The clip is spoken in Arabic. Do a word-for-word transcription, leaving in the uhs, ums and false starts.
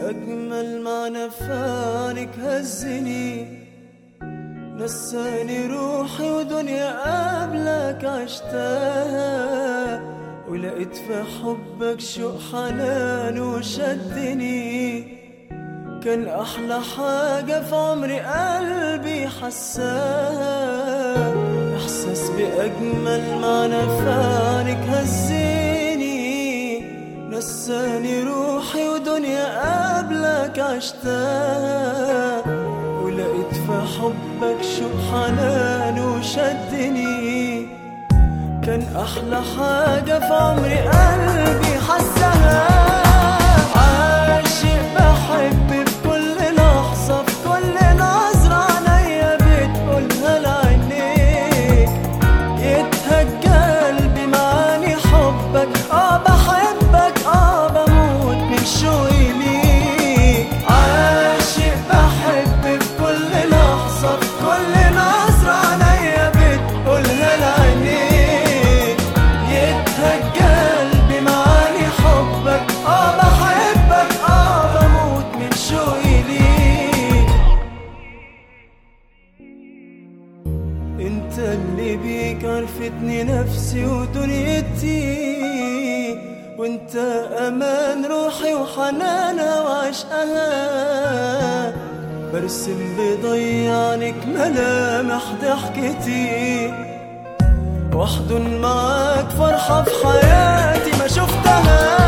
بأجمل معنى فانك هزني، نساني روحي ودنيا قبلك عشتها، ولقيت في حبك شوق حنان وشدني. كان أحلى حاجة في عمري قلبي حساها، إحساس بأجمل معنى فانك هزني، نساني روحي ودنيا قبلك عشتها، ولقيت في حبك شوق حنان وشدني. كان أحلى حاجة في عمري قلبي حسها، عاشق بحب في كل لحظة، في كل نظرة عينيا بتقولها لعينيك. يتهج قلبي معاني حبك، اه بحبك اه بموت من شوقي ليك. عاشق بحب في كل لحظة، في كل نظرة عينيا بتقولها لعينيك. يتهج قلبي معاني حبك، اه بحبك اه بموت من شوقي ليك. انت اللي بيك عرفتني نفسي ودنيتي، وانت امان روحي وحنانها وعشقها. برسم بضيعنك ملامح ضحكتي، واحضن معاك فرحة في حياتي ما شفتها.